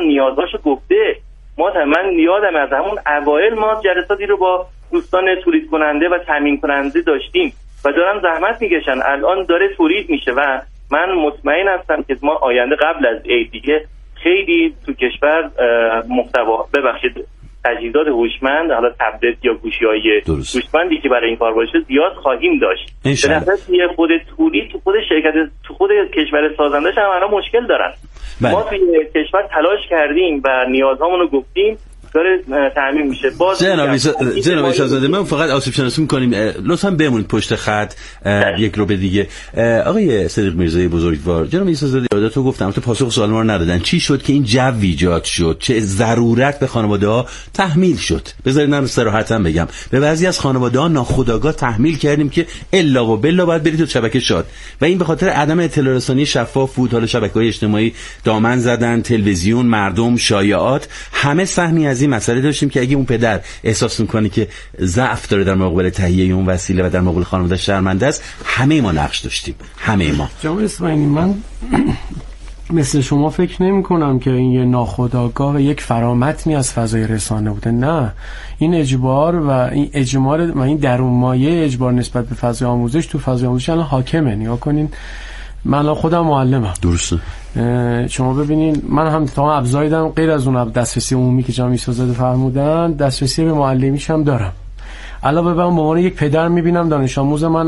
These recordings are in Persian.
نیازهاشو گفته. من یادم از همون اوایل ما جلساتی رو با دوستان تولید کننده و تامین کننده داشتیم و دارن زحمت میکشن. الان داره تولید میشه و من مطمئن هستم که ما آینده قبل از عید دیگه خیلی تو کشور محتوا تجهیزات هوشمند، حالا تبلت یا گوشی‌های هوشمندی که برای این کار باشه زیاد خواهیم داشت. به نظر خود تولید تو خود شرکت تو خود کشور سازندش هم الان مشکل دارن. ما توی کشور تلاش کردیم و نیازهامون رو گفتیم، داره تامین میشه. جناب شاهزاده من فقط آسیب شناسی می‌کنیم، لطفاً بمونید پشت خط یک رو به دیگه. آقای صدیق میرزایی بزرگوار، جناب شاهزاده یادتو گفتم تو پاسخ سوال ما رو ندادن. چی شد که این جو ایجاد شد؟ چه ضرورت به خانواده‌ها تحمیل شد؟ بذارید من صراحتاً بگم، به بعضی از خانواده‌ها ناخودآگاه تحمیل کردیم که الا و بلا باید برید تو شبکه شاد و این به خاطر عدم اطلاع رسانی شفاف بود. حالا شبکه‌های اجتماعی دامن زدن، تلویزیون، مردم، شایعات، همه سهمی از این مسئله داشتیم که اگه اون پدر احساس میکنه که ضعف داره در مقابل تهیه اون وسیله و در مقابل خانواده شرمنده است، همه ما نقش داشتیم، همه ما. جناب اسماعیلی، من مثل شما فکر نمی کنم که این یه ناخودآگاه و یک فرامتنی از فضای رسانه بوده. نه، این اجبار و این اجمار و این درون مایه اجبار نسبت به فضای آموزش تو فضای آموزش الان حاکمه. نگاه کنین، من خودم معلمم. درسته. شما ببینین من هم تا ابزاری دارم غیر از اون دسترسی عمومی که جناب ایسازاده فرمودن، دسترسی به معلمیش هم دارم. علاوه بر اون به عنوان یک پدر میبینم دانش آموز من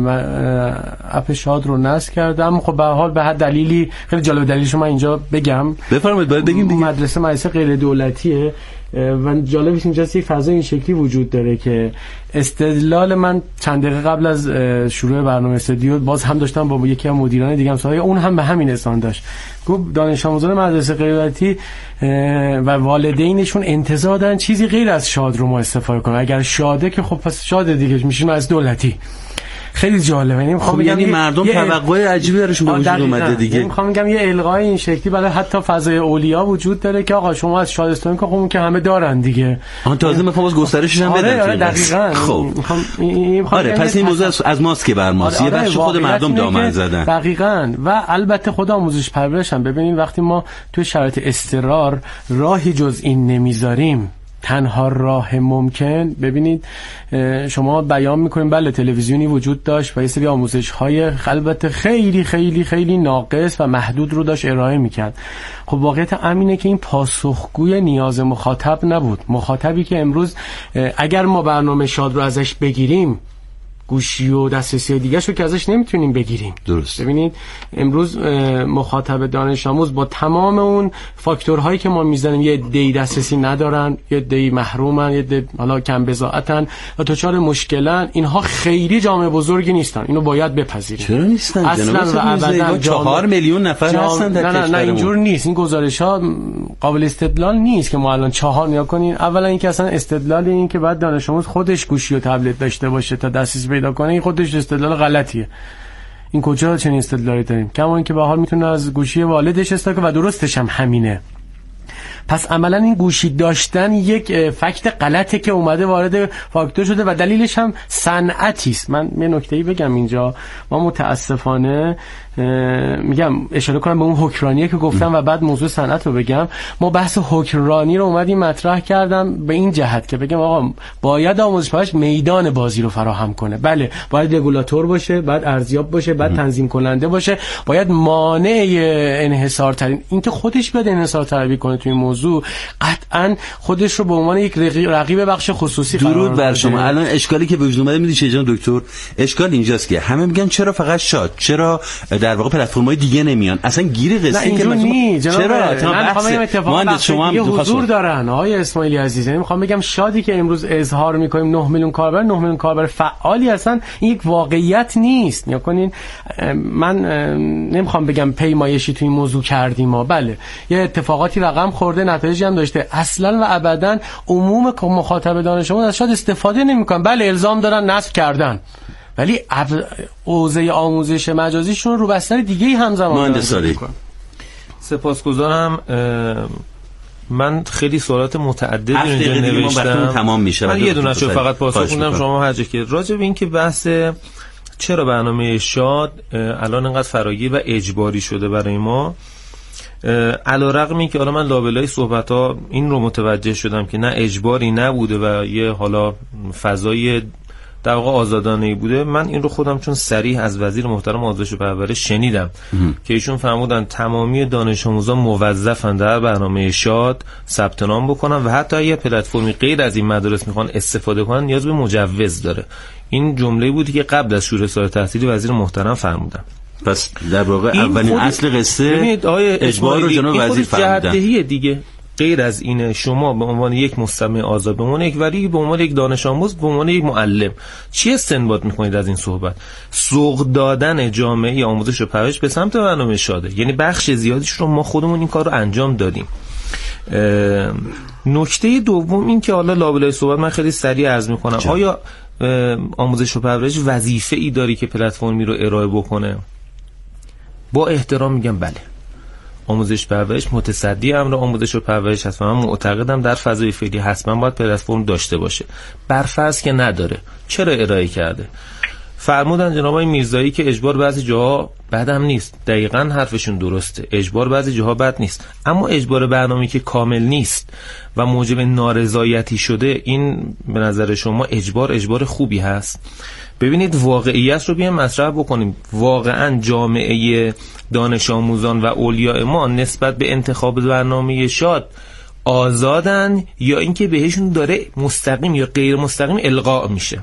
اپ شاد رو نصب کردم. خب به هر حال به هر دلیلی، خیلی جالب دلیلش من اینجا بگم، بفرمایید. باید بگیم دیگه. مدرسه غیر دولتیه و جالبش اینجاست یک فضای این شکلی وجود داره که استدلال من چند دقیقه قبل از شروع برنامه استودیو باز هم داشتم با یکی از مدیران دیگه هم صحبت، اون هم به همین احسان داشت. گفت دانش آموزان مدرسه غیر دولتی و والدینشون انتظار دارن چیزی غیر از شاد رو ما استفاده کنیم. اگر شاده که خب پس شاده دیگه میشیم از دولتی. خیلی جالبه. میخوام بگم یعنی مردم توقع عجیبی درشون به وجود اومده دیگه. میخوام بگم یه الغای این شکلی برای حتی فضای اولیا وجود داره که آقا شما از شادستان که خب که همه دارن دیگه. تازه میخوام باز گسترشش هم بدم. آره دقیقاً. خب آره پس این موضوع از ماست که بر ماست. یه بخش خود مردم دامن زدن. دقیقاً. و البته خود آموزش پرورش هم ببینید وقتی ما توی شرایط اضطرار راهی جز این نمیذاریم، تنها راه ممکن، ببینید شما بیان میکنیم بله تلویزیونی وجود داشت و یه سری آموزش‌های البته خیلی خیلی خیلی ناقص و محدود رو داشت ارائه میکرد. خب واقعیت امینه که این پاسخگوی نیاز مخاطب نبود. مخاطبی که امروز اگر ما برنامه شاد رو ازش بگیریم، گوشی و دسترسی دیگه شو که ازش نمیتونیم بگیریم. درست. ببینید امروز مخاطب دانش آموز با تمام اون فاکتورهایی که ما میزنیم، یه عده‌ای دسترسی ندارن، یه عده‌ای محرومن، یه عده حالا کم بضاعتن و دچار مشکلن. اینها خیلی جامعه بزرگی نیستن، اینو باید بپذیریم. چرا نیستن؟ اصلا و ابدا 4 میلیون نفر هستن در کشورمون. نه اینجور نیست. این گزارش‌ها قابل استدلال نیست که ما الان 4 نیا کنین. اولا اینکه اصلا استدلال این که بعد دانش آموز خودش گوشی و تبلت داشته باشه تا دسترسی پیدا کنه، این خودش استدلال غلطیه. این کجا چنین استدلالی داریم؟ کما اینکه به حال میتونه از گوشی والدش استفاده کنه و درستش هم همینه. پس عملا این گوشی داشتن یک فکت غلطه که اومده وارد فاکتور شده و دلیلش هم صنعتی است. من یه نکته‌ای بگم اینجا، ما متاسفانه میگم اشاره کنم به اون حکمرانیه که گفتم و بعد موضوع صنعت رو بگم. ما بحث حکمرانی رو اومدیم مطرح کردم به این جهت که بگم آقا باید آموزش پرورش میدان بازی رو فراهم کنه. بله باید رگولاتور باشه، باید ارزیاب باشه، باید تنظیم کننده باشه، باید مانع انحصار ترین، این که خودش بیاد انحصار طلبی کنه توی این موضوع، قطعا خودش رو به عنوان یک رقیب بخش خصوصی قرار درود بر شما. الان اشکالی که به وجود اومده میدونی چه جان دکتر؟ اشکال اینجاست که همه میگن چرا فقط شاد، چرا در واقع پلتفرم‌های دیگه نمیان؟ اصلا گیر قصه که چرا مهندس شما هم حضور دارن آقای اسماعیلی عزیز. میخوام بگم شادی که امروز اظهار میکنیم 9 میلیون کاربر، 9 میلیون کاربر فعالی، اصلا این یک واقعیت نیست. نیا کنین من نمیخوام بگم پیمایشی تو این موضوع کردیم ما، بله یه اتفاقاتی رقم خورده، نتایجی هم داشته، اصلا و ابدا عموم مخاطب دانش آموز از شاد استفاده نمیکنن. بله الزام دارن نصب کردن، ولی حوزه آموزش مجازیشون رو بستر دیگه همزمان مهندس سپاسگزارم. من خیلی سوالات متعددی اینجا نوشتم، تمام میشه. من یه دونه‌شو فقط پاسخ میدم. شما هر جا که راجع به این که بحث چرا برنامه شاد الان انقدر فراگیر و اجباری شده برای ما، علیرغم اینکه حالا من لابلای صحبت‌ها این رو متوجه شدم که نه اجباری نبوده و یه حالا فضای در واقع آزادانه‌ای بوده، من این رو خودم چون صریح از وزیر محترم آموزش و پرورش شنیدم که ایشون فرمودن تمامی دانش آموزان موظفن در برنامه شاد ثبت نام بکنن و حتی اگه پلتفرمی غیر از این مدارس میخوان استفاده کنن نیاز به مجوز داره. این جمله بودی که قبل از شروع سال تحصیلی وزیر محترم فرمودن. پس در واقع اولین اصل قصه اجبار رو جناب وزیر فرمودن دیگه. غیر از اینه شما به عنوان یک مستمع آزاد، به عنوان یک ولی، به عنوان یک دانش آموز، به عنوان یک معلم چی استنباط میکنید از این صحبت؟ سوق دادن جامعه آموزش و پرورش به سمت برنامه شاده. یعنی بخش زیادیش رو ما خودمون این کار رو انجام دادیم. نکته دوم این که حالا لابلای صحبت من خیلی سریع عرض میکنم، آیا آموزش و پرورش وظیفه ای داری که پلتفرمی رو ارائه بکنه؟ با احترام میگم بله. آموزش پرورش متصدی امر آموزش و پرورش هست و من معتقدم در فضای فعلی حتما باید پلتفرم داشته باشه. برفرض که نداره، چرا ارائه کرده؟ فرمودن جناب آقای میرزایی که اجبار بعضی جاها بد هم نیست. دقیقاً حرفشون درسته، اجبار بعضی جاها بد نیست، اما اجبار برنامه‌ای که کامل نیست و موجب نارضایتی شده، این به نظر شما اجبار خوبی هست؟ ببینید واقعیت رو بیایم مطرح بکنیم. واقعاً جامعه دانش آموزان و اولیاء ما نسبت به انتخاب برنامه شاد آزادن یا اینکه بهشون داره مستقیم یا غیر مستقیم القا میشه؟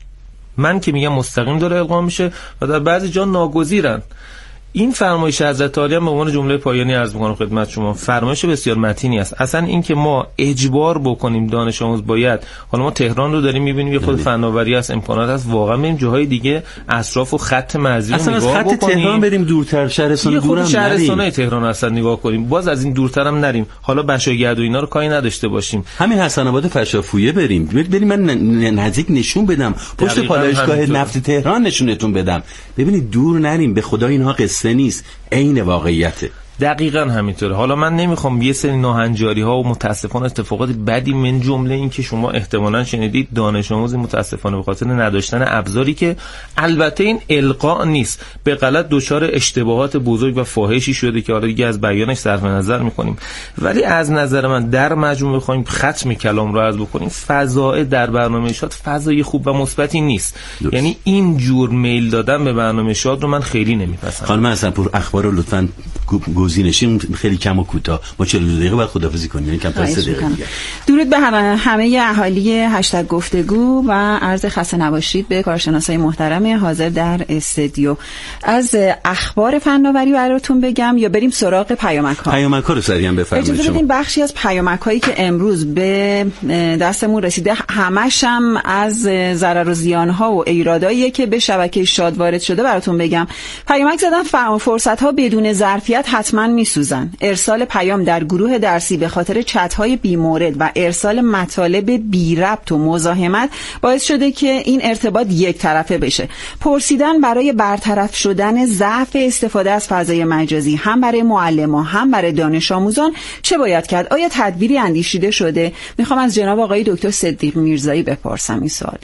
من که میگم مستقیم داره القا میشه و در بعضی جا ناگزیرن. این فرمایش حضرت عالی هم به عنوان جمله پایانی عرض می‌کنم خدمت شما، فرمایش بسیار متینی است. اصلا این که ما اجبار بکنیم دانش آموز باید، حالا ما تهران رو داریم می‌بینیم یه خود فناوری است، امکانات هست، واقعا بریم جاهای دیگه اطراف و خط مرزی رو نگاه بکنیم. اصلا از خط تهران بریم دورتر، شهرستان دورم نریم، شهرستانای تهران اصلا نگاه کنیم، باز از این دورتر هم نریم، حالا بشاگرد و اینا رو کاری نداشته باشیم. همین حسن آباد فشافویه بریم من نزدیک نشون بدم، پشت پالایشگاه نفت تهران نشونتون بدم. ببینید دور نریم، به خدا اینها قصه نیست، عین واقعیته. دقیقاً همینطوره. حالا من نمیخوام یه سری ناهنجاری ها و متاسفانه اتفاقات بدی من جمله این که شما احتمالاً شنیدید دانش آموز متاسفانه به خاطر نداشتن ابزاری که البته این القاء نیست، به غلط دچار اشتباهات بزرگ و فاحشی شده که حالا دیگه از بیانش صرف نظر میکنیم، ولی از نظر من در مجموع بخوایم ختم کلام رو عرض بکنیم، فضای در برنامه شاد فضای خوب و مثبتی نیست. یعنی این جور میل دادن به برنامه شاد رو من خیلی نمیپسندم. خانم حسن‌پور اخبار رو لطفاً گزینشیم خیلی کم و کوتاه، ما 42 دقیقه بعد خداحافظی کنیم، یعنی کم تا 3 دقیقه دیگه. درود به همه اهالی هشتگ گفتگو و عرض خسته نباشید به کارشناسای محترم حاضر در استودیو. از اخبار فناوری براتون بگم یا بریم سراغ پیامک‌ها؟ پیامک‌ها رو سریعا بفرمایید. اجازه بدین بخشی از پیامک‌هایی که امروز به دستمون رسیده همش هم از ضرر و زیان‌ها و ایرادایی که به شبکه شاد وارد شده براتون بگم. پیامک زدن فرصت‌ها بدون ظرفیت حتما میسوزن. ارسال پیام در گروه درسی به خاطر چت‌های بی‌مورد و ارسال مطالب بی ربط و مزاحمت باعث شده که این ارتباط یک طرفه بشه. پرسیدن برای برطرف شدن ضعف استفاده از فضای مجازی هم برای معلمان هم برای دانش آموزان چه باید کرد؟ آیا تدبیری اندیشیده شده؟ میخوام از جناب آقای دکتر صدیق میرزایی بپرسم این سوالو.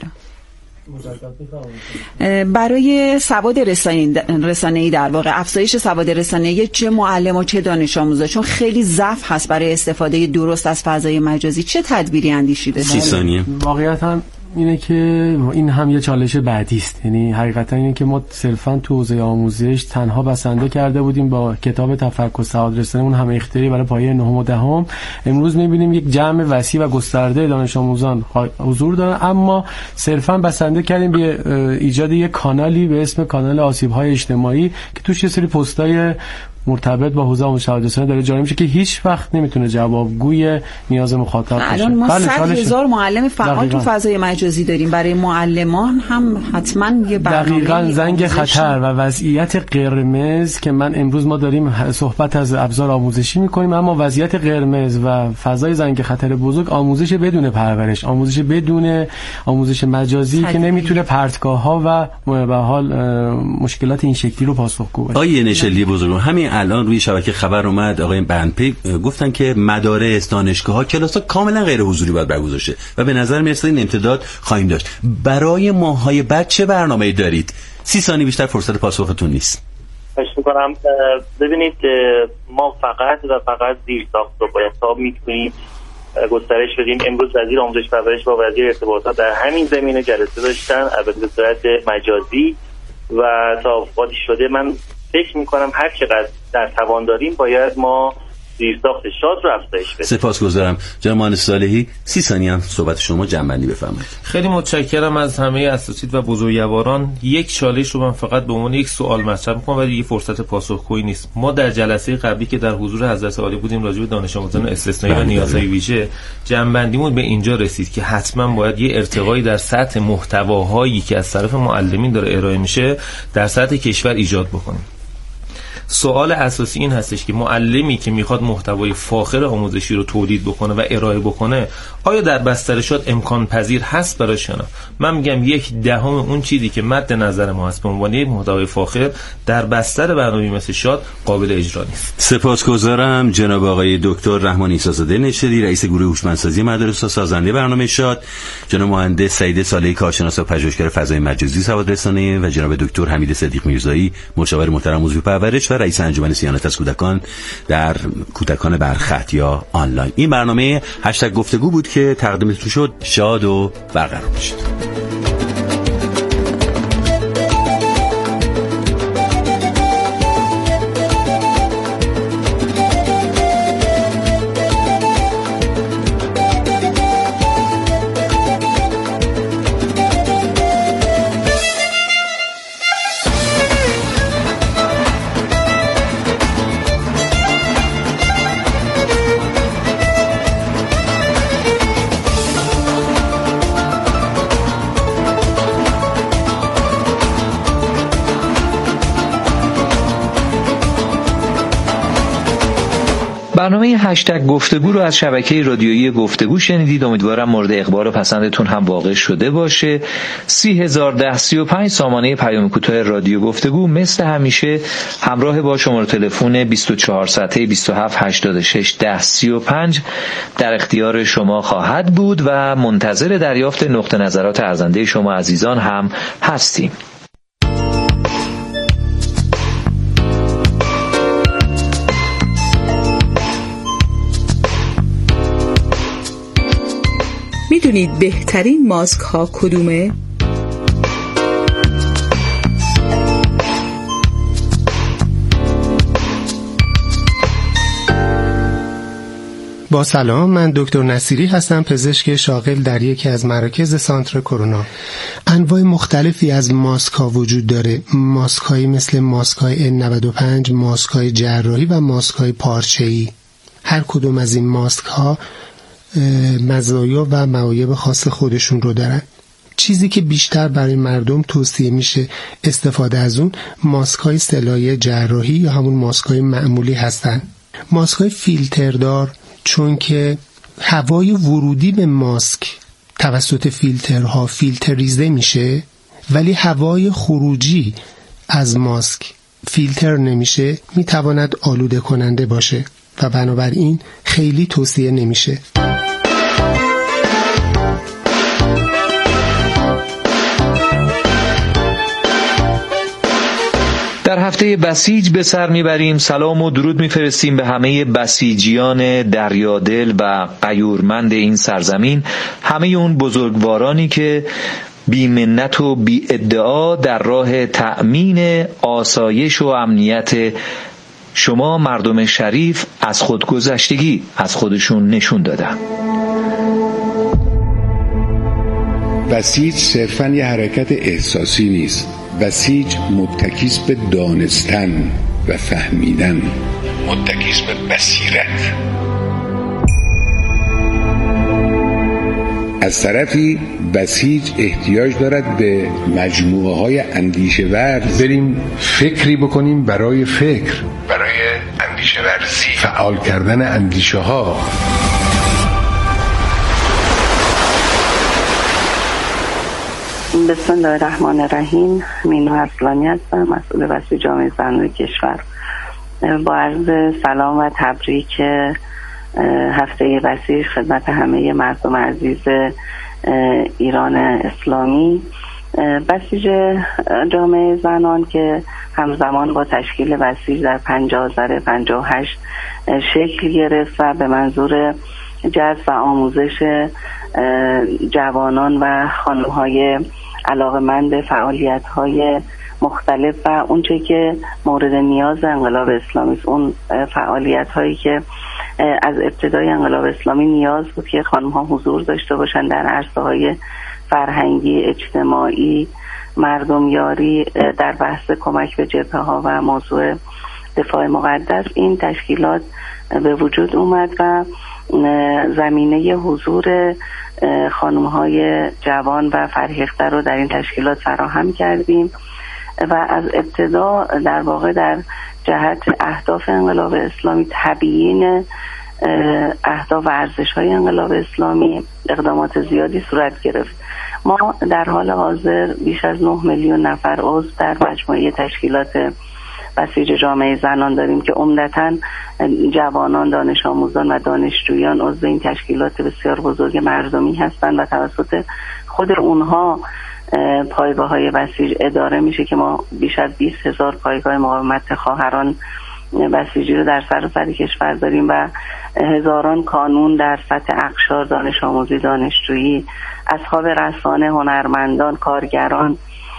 برای سواد رسانه‌ای در واقع افزایش سواد رسانه‌ای چه معلم و چه دانش آموزا، چون خیلی ضعف هست برای استفاده درست از فضای مجازی، چه تدبیری اندیشیده؟ 30 ثانیه. واقعیتاً اینه که این هم یه چالش بعدی است. یعنی حقیقتا اینه که ما صرفاً تو حوزه آموزش تنها بسنده کرده بودیم با کتاب تفکر سواد رسانه، اون همه اختیاری برای پایه 9 و 10. امروز می‌بینیم یک جمع وسیع و گسترده دانش آموزان حضور دارن، اما صرفاً بسنده کردیم به ایجاد یک کانالی به اسم کانال آسیب‌های اجتماعی که توش یه سری پست‌های مرتبط با حوزه آموزش رسانه داره جاری میشه که هیچ وقت نمیتونه جوابگوی نیاز مخاطب باشه. الان ما 100,000 معلم فعال تو فضای مجازی داریم، برای معلمان هم حتما یه برنامه دقیقاً زنگ خطر و وضعیت قرمز که من امروز ما داریم صحبت از ابزار آموزشی میکنیم، اما وضعیت قرمز و فضای زنگ خطر بزرگ آموزش بدون پرورش، آموزش بدون آموزش مجازی که نمیتونه پرتگاه‌ها و به حال مشکلات این شکلی رو پاسخگو باشه. آیه نشلی بزرگ همین الان روی شبکه خبر اومد، آقای بندپی گفتن که مدارس، دانشگاه‌ها، کلاس‌ها کاملا غیر حضوری باید برگزار شه و به نظر میاد این امتداد خواهیم داشت. برای ماهای بعد چه برنامه‌ای دارید؟ 30 ثانیه بیشتر فرصت پاسختون نیست. خواهش می‌کنم. ببینید ما فقط و فقط زیرساخت رو باید تا میتونیم گسترش بدیم. امروز وزیر آموزش و پرورش با وزیر ارتباطات در همین زمینه جلسه داشتن، البته به صورت مجازی و توافقاتی شده. من فکر میکنم هر چقدر در توان داریم باید ما زیرساخت شاد رو افزایش بدیم. سپاسگزارم. جناب مهندس صالحی 30 ثانیه هم صحبت شما جنبندی بفرمایید. خیلی متشکرم از همه اساتید و بزرگواران. یک چالش رو من فقط به عنوان یک سوال مطرح می‌کنم ولی یه فرصت پاسخگویی نیست. ما در جلسه قبلی که در حضور حضرت عالی بودیم راجع به دانش آموزان استثنایی و نیازهای ویژه، جنبندیمون به اینجا رسید که حتما باید یه ارتقایی در سطح محتواهایی که از طرف معلمین داره ارائه میشه در سطح کشور ایجاد بکنیم. سوال اساسی این هستش که معلمی که میخواد محتوای فاخر آموزشی رو تولید بکنه و ارائه بکنه آیا در بستر شاد امکان پذیر هست براش یا نه؟ من میگم 1/10 اون چیزی که مد نظر ما هست به عنوان یک محتوای فاخر در بستر برنامه مثل شاد قابل اجرا نیست. سپاسگزارم جناب آقای دکتر رحمان عیسی‌زاده نشری، رئیس گروه هوشمندسازی مدارس و سازنده برنامه شاد، جناب مهندس سعید صالحی کارشناس و پژوهشگر فضای مجازی سواد رسانه و جناب دکتر حمید صدیق میرزایی مشاور محترم موضوع پرورش و رئیس انجمن صیانت از کودکان در کودکان برخط یا آنلاین. این برنامه هشتگ گفتگو بود که تقدیمتون شد. شاد و برقرار باشید. برنامه هشتگ گفتگو رو از شبکه رادیویی گفتگو شنیدید. امیدوارم مورد اقبال و پسندتون هم واقع شده باشه. 301035 سامانه پیام کوتاه رادیو گفتگو مثل همیشه همراه با شماره تلفن 24 ساعته 27 86 1035 در اختیار شما خواهد بود و منتظر دریافت نقطه نظرات ارزنده شما عزیزان هم هستیم. میدونید بهترین ماسک ها کدومه؟ با سلام، من دکتر نصیری هستم، پزشک شاغل در یکی از مراکز سانتر کرونا. انواع مختلفی از ماسک ها وجود داره. ماسک هایی مثل ماسک های N95، ماسک های جراحی و ماسک های پارچه‌ای. هر کدوم از این ماسک ها مزایا و معایب خاص خودشون رو دارن. چیزی که بیشتر برای مردم توصیه میشه استفاده از اون ماسک‌های سلایه جراحی یا همون ماسک‌های معمولی هستن. ماسک‌های فیلتردار، چون که هوای ورودی به ماسک توسط فیلترها فیلتریزه میشه ولی هوای خروجی از ماسک فیلتر نمیشه، میتواند آلوده کننده باشه و بنابراین خیلی توصیه نمیشه. در هفته بسیج به سر میبریم. سلام و درود میفرستیم به همه بسیجیان دریادل و غیورمند این سرزمین، همه اون بزرگوارانی که بی منت و بی ادعا در راه تأمین آسایش و امنیت شما مردم شریف از خودگذشتگی از خودشون نشون دادن. بسیج صرفاً یه حرکت احساسی نیست. بسیج متکیس به دانستن و فهمیدن، متکیس به بصیرت. از طرفی بسیج احتیاج دارد به مجموعه های اندیشه ورز. بریم فکری بکنیم برای فکر، برای اندیشه ورزی، فعال کردن اندیشه ها. بسم الله الرحمن الرحیم. مینا اصلانی هستم، مسئول بسیج جامعه زنان کشور. با عرض سلام و تبریک هفته بسیج خدمت همه مردم عزیز ایران اسلامی. بسیج جامعه زنان که همزمان با تشکیل بسیج در 58 شکل گرفت و به منظور جذب و آموزش جوانان و خانم‌های علاقه‌مند به فعالیت‌های مختلف و اونچه که مورد نیاز انقلاب اسلامی است، اون فعالیت‌هایی که از ابتدای انقلاب اسلامی نیاز بود که خانم‌ها حضور داشته باشند در عرصه‌های فرهنگی، اجتماعی، مردمیاری، در بحث کمک به جبهه‌ها و موضوع دفاع مقدس، این تشکیلات به وجود اومد و زمینه حضور خانم‌های جوان و فرهیخته رو در این تشکیلات فراهم کردیم و از ابتدا در واقع در جهت اهداف انقلاب اسلامی، تبیین اهداف و ارزش‌های انقلاب اسلامی اقدامات زیادی صورت گرفت. ما در حال حاضر بیش از 9 میلیون نفر عضو در مجموعه تشکیلات بسیج جامعه زنان داریم که عمدتاً جوانان، دانش آموزان و دانشجویان عضو این تشکیلات بسیار بزرگ مردمی هستند و توسط خود اونها پایگاه‌های بسیج اداره میشه که ما بیش از 20,000 پایگاه مقاومت خواهران بسیجی رو در سراسر کشور داریم و هزاران کانون در سطح اقشار، دانش آموزی، دانشجویی، اصحاب رسانه، هنرمندان، کارگران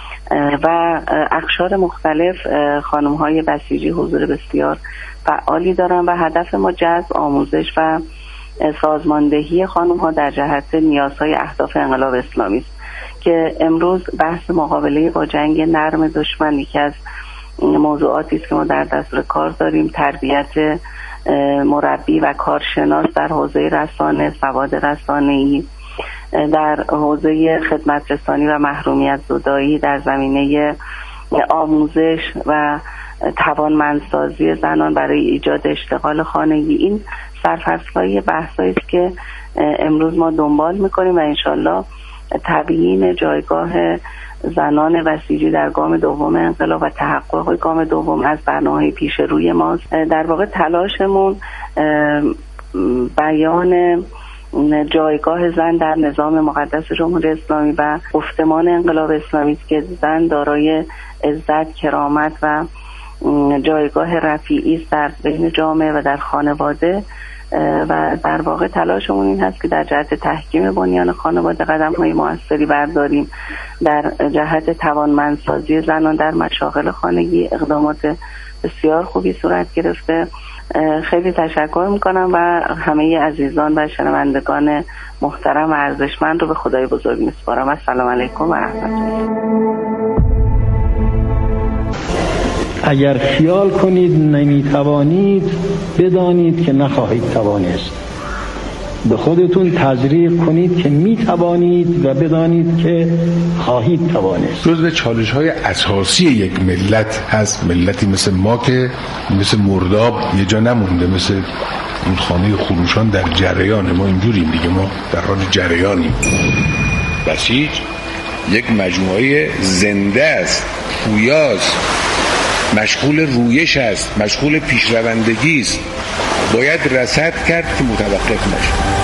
و اقشار مختلف خانم‌های بسیجی حضور بسیار فعالی دارن و هدف ما جذب، آموزش و سازماندهی خانم‌ها در جهت نیازهای اهداف انقلاب اسلامی است که امروز بحث مقابله با جنگ نرم دشمن یکی از موضوعاتی است که ما در دستور کار داریم. تربیت مربی و کارشناس در حوزه رسانه، سواد رسانه‌ای، در حوزه خدمت رسانی و محرومیت زدایی، در زمینه آموزش و توانمندسازی زنان برای ایجاد اشتغال خانگی. این سرفصل‌های بحثایی است که امروز ما دنبال می‌کنیم و انشالله تبیین جایگاه زنان بسیجی در گام دوم انقلاب و تحقق گام دوم از برنامه‌های پیش روی ماست. در واقع تلاشمون بیان جایگاه زن در نظام مقدس جمهوری اسلامی و گفتمان انقلاب اسلامی است که زن دارای عزت، کرامت و جایگاه رفیعی است در بین جامعه و در خانواده و در واقع تلاشمون این هست که در جهت تحکیم بنیان خانواده قدم‌های موثری برداریم. در جهت توانمندسازی زنان در مشاغل خانگی اقدامات بسیار خوبی صورت گرفته. خیلی تشکر میکنم و همه عزیزان و شنوندگان محترم و ارزشمند رو به خدای بزرگ میسپارم. السلام علیکم و رحمت الله. اگر خیال کنید نمیتوانید، بدانید که نخواهید توانست. به خودتون تزریق کنید که میتوانید و بدانید که خواهید توانست. جزو چالش‌های اساسی یک ملت هست. ملتی مثل ما که مثل مرداب یه جا نمونده، مثل اون خانه خروشان در جریان. ما اینجوریم دیگه، ما در حال جریانیم. بسیج یک مجموعه زنده است، پویاست، مشغول رویش است، مشغول پیشروندگی است. باید رصد کرد که متوقف نشه.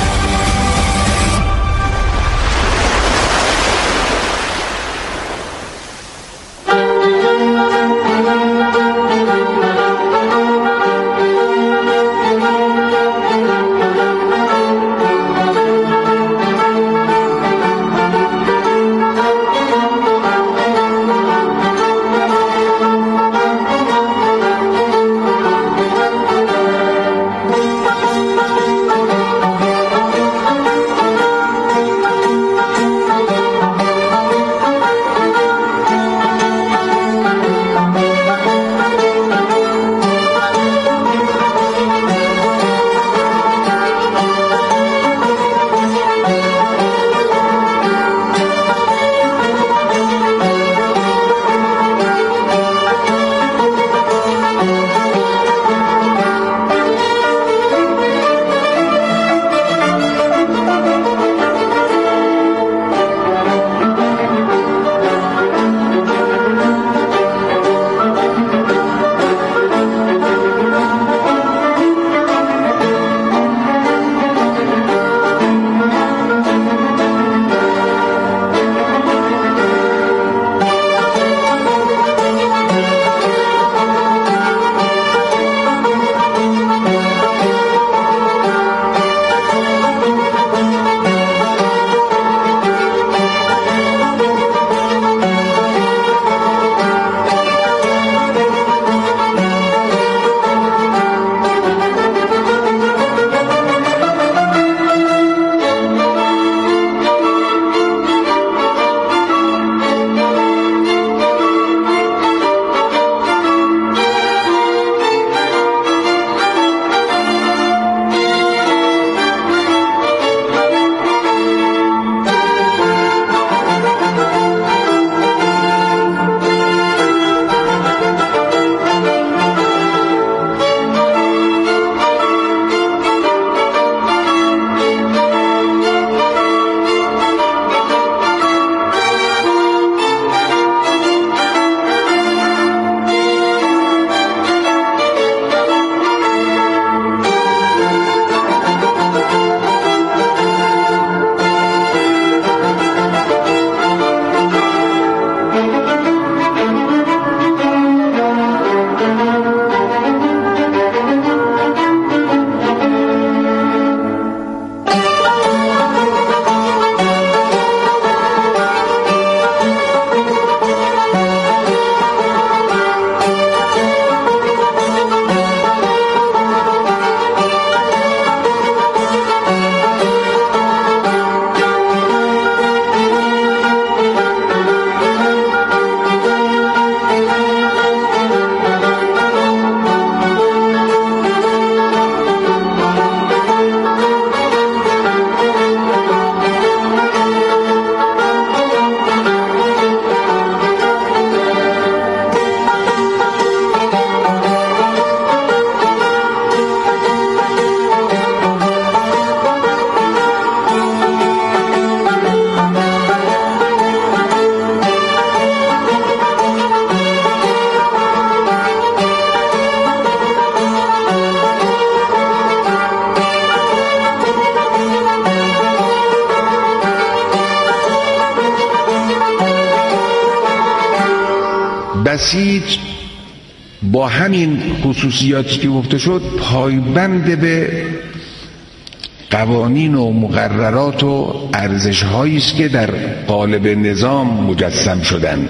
بسیج با همین خصوصیاتی که گفته شد پایبند به قوانین و مقررات و ارزش‌هایی است که در قالب نظام مجسم شدن.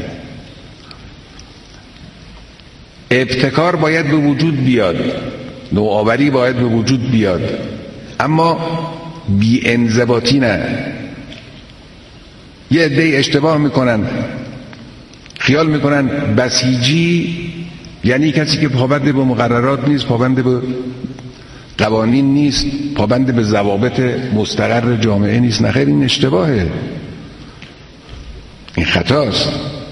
ابتکار باید به وجود بیاد، نوآوری باید به وجود بیاد، اما بی انضباطی نه. یه عده اشتباه میکنن، خیال میکنن بسیجی یعنی کسی که پابند به مقررات نیست، پابند به قوانین نیست، پابند به ضوابط مستقر جامعه نیست. نخیر، این اشتباهه، این خطاست.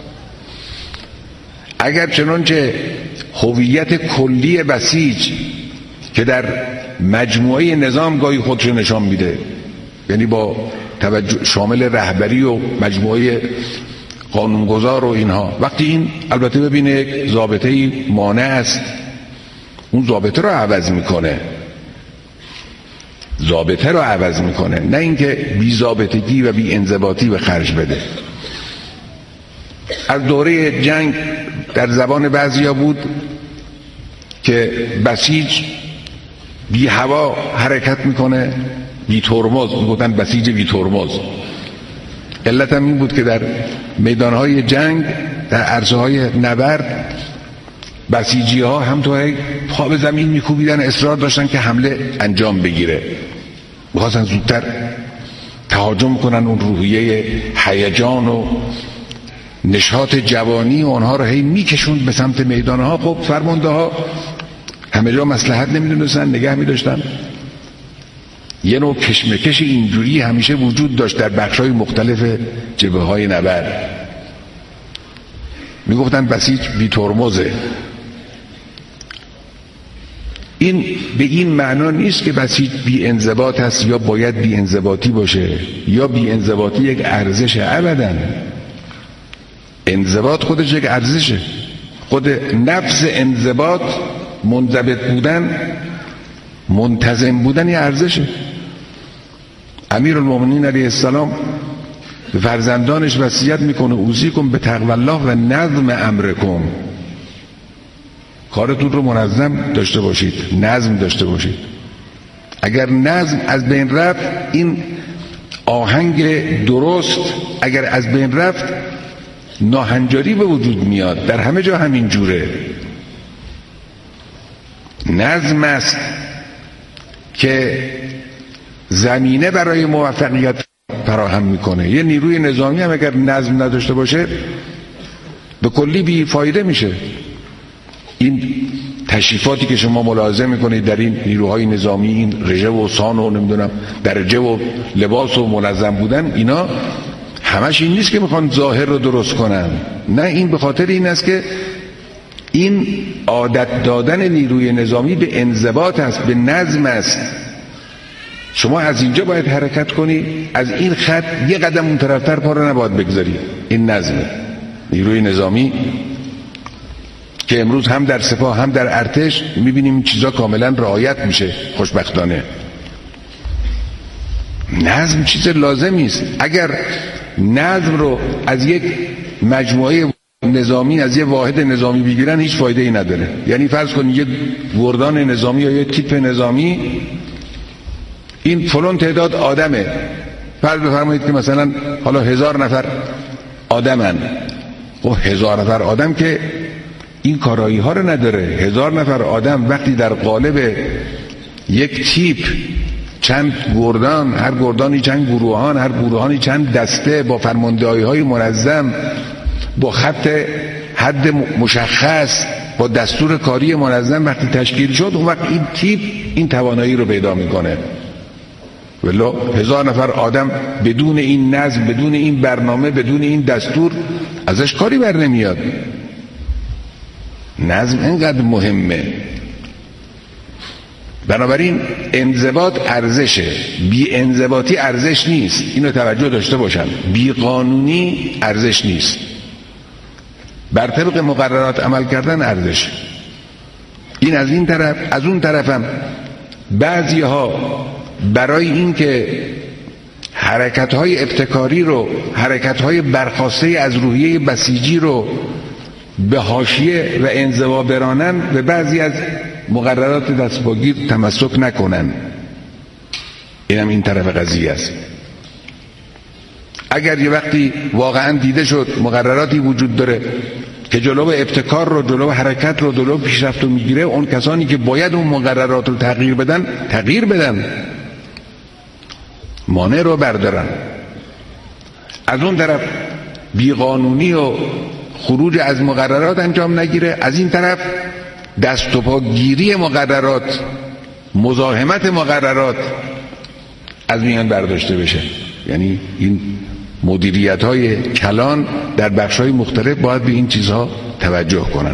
اگر چنانچه هویت کلی بسیج که در مجموعه نظام گاهی خودشو نشان میده، یعنی با توجه شامل رهبری و مجموعه قانونگذار و اینها، وقتی این البته ببینه یک ضابطه‌ای مانع است، اون ضابطه رو عوض میکنه، ضابطه رو عوض میکنه، نه اینکه بی ضابطگی و بی انضباطی به خرج بده. از دوره جنگ در زبان بعضیا بود که بسیج بی هوا حرکت میکنه، بی ترمز، میگفتن بسیج بی ترمز. علت هم این بود که در میدانهای جنگ، در عرصه‌های نبرد، بسیجی ها هم تو پا به زمین میکوبیدن، اصرار داشتن که حمله انجام بگیره، میخواستن زودتر تهاجم کنن، اون روحیه هیجان و نشاط جوانی و اونها رو هی میکشوند به سمت میدانها. خب فرمانده ها همه جا مصلحت نمیدونستن، نگه میداشتن. یه نوع کشمکش اینجوری همیشه وجود داشت در بخش‌های مختلف جبهه‌های نبرد. میگفتن بسیج بی ترمزه. این به این معنا نیست که بسیج بی انضباط هست یا باید بی انضباطی باشه، یا بی انضباطی یک ارزشه. ابداً انضباط خودش یک ارزشه. خود نفس انضباط، منضبط بودن، منتظم بودن یه ارزشه. امیرالمومنین علیه السلام به فرزندانش وصیت میکنه اوصیکم به تقوی الله و نظم امرکم، کارتون رو منظم داشته باشید، نظم داشته باشید. اگر نظم از بین رفت، این آهنگ درست اگر از بین رفت، ناهنجاری به وجود میاد. در همه جا همین جوره. نظم است که زمینه برای موفقیت فراهم میکنه. یه نیروی نظامی هم اگر نظم نداشته باشه به کلی بی فایده میشه. این تشریفاتی که شما ملاحظه میکنید در این نیروهای نظامی، این رژه و سان و نمیدونم درجه و لباس و منظم بودن، اینا همش این نیست که میخوان ظاهر رو درست کنن، نه، این به خاطر این است که این عادت دادن نیروی نظامی به انضباط است، به نظم است. شما از اینجا باید حرکت کنی، از این خط یه قدم اون طرفتر پا رو نباید بگذاری. این نظمه. نیروی نظامی که امروز هم در سپاه هم در ارتش میبینیم این چیزا کاملا رعایت میشه خوشبختانه. نظم چیز لازمی است. اگر نظم رو از یک مجموعه نظامی، از یک واحد نظامی بگیرن، هیچ فایده ای نداره. یعنی فرض کنید یک گردان نظامی یا یک تیپ نظامی، این فلان تعداد آدمه، فرض بفرمایید که مثلا حالا 1000 نفر آدمن. و 1000 نفر آدم که این کارایی ها رو نداره. 1000 نفر آدم وقتی در قالب یک تیپ چند گردان، هر گردانی چند گروهان، هر گروهانی چند دسته، با فرماندهی های منظم، با خط حد مشخص، با دستور کاری منظم وقتی تشکیل شد، اون وقت این تیپ این توانایی رو پیدا میکنه. ولی 1000 نفر آدم بدون این نظم، بدون این برنامه، بدون این دستور، ازش کاری بر نمیاد. نظم اینقدر مهمه. بنابراین انضباط ارزشه، بی انضباطی ارزش نیست. اینو توجه داشته باشن. بی قانونی ارزش نیست. بر طبق مقررات عمل کردن ارزش. این از این طرف. از اون طرف هم بعضی ها برای اینکه حرکت‌های ابتکاری رو، حرکت‌های برخواسته از روحیه بسیجی رو به حاشیه و انزوا برانن و بعضی از مقررات دستپاگیر تمسک نکنن. اینم این طرف قضیه است. اگر یه وقتی واقعا دیده شد مقرراتی وجود داره که جلو ابتکار رو، جلو حرکت رو، جلو پیشرفت رو میگیره، اون کسانی که باید اون مقررات رو تغییر بدن، مانع رو بردارن. از اون طرف بیقانونی و خروج از مقررات انجام نگیره، از این طرف دست و پا گیری مقررات، مزاحمت مقررات از میان برداشته بشه. یعنی این مدیریت‌های کلان در بخش‌های مختلف باید به این چیزها توجه کنن.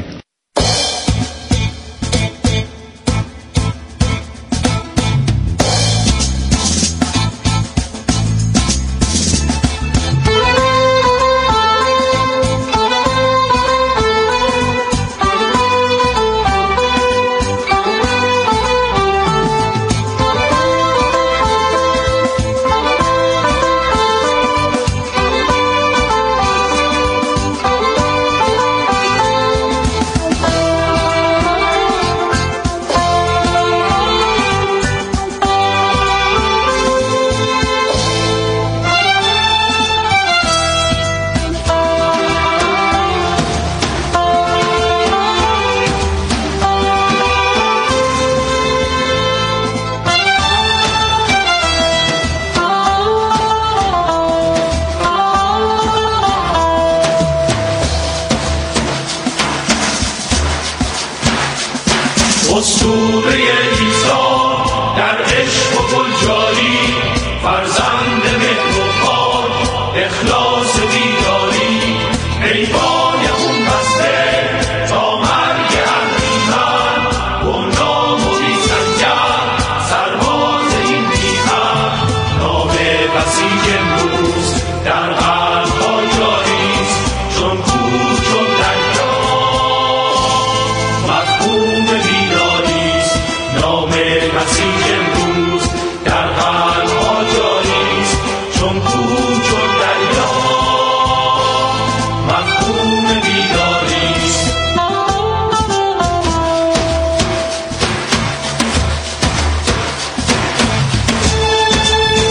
اسطوره عیسی در عشق و گلجاری فرزند